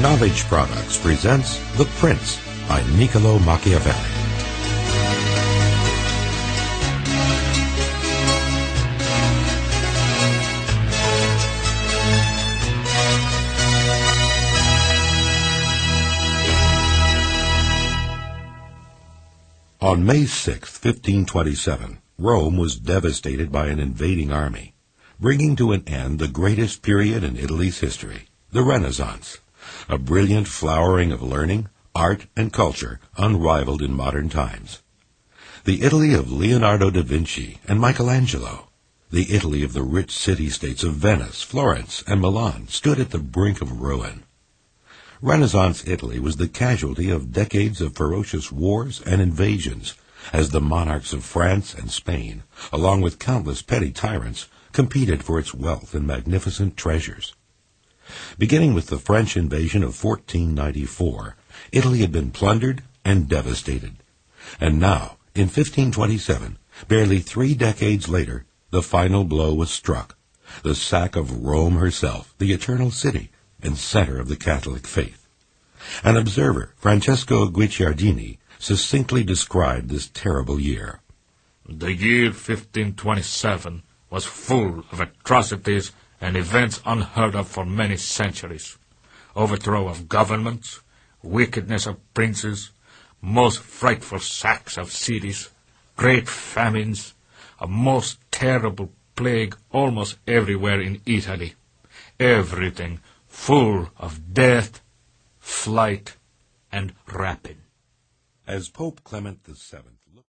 Knowledge Products presents The Prince by Niccolo Machiavelli. On May 6, 1527, Rome was devastated by an invading army, bringing to an end the greatest period in Italy's history, the Renaissance, a brilliant flowering of learning, art, and culture unrivaled in modern times. The Italy of Leonardo da Vinci and Michelangelo, the Italy of the rich city-states of Venice, Florence, and Milan stood at the brink of ruin. Renaissance Italy was the casualty of decades of ferocious wars and invasions, as the monarchs of France and Spain, along with countless petty tyrants, competed for its wealth and magnificent treasures. Beginning with the French invasion of 1494, Italy had been plundered and devastated. And now, in 1527, barely 3 decades later, the final blow was struck, the sack of Rome herself, the Eternal City, and center of the Catholic faith. An observer, Francesco Guicciardini, succinctly described this terrible year. The year 1527 was full of atrocities and events unheard of for many centuries. Overthrow of governments, wickedness of princes, most frightful sacks of cities, great famines, a most terrible plague almost everywhere in Italy. Everything full of death, flight, and rapine. As Pope Clement VII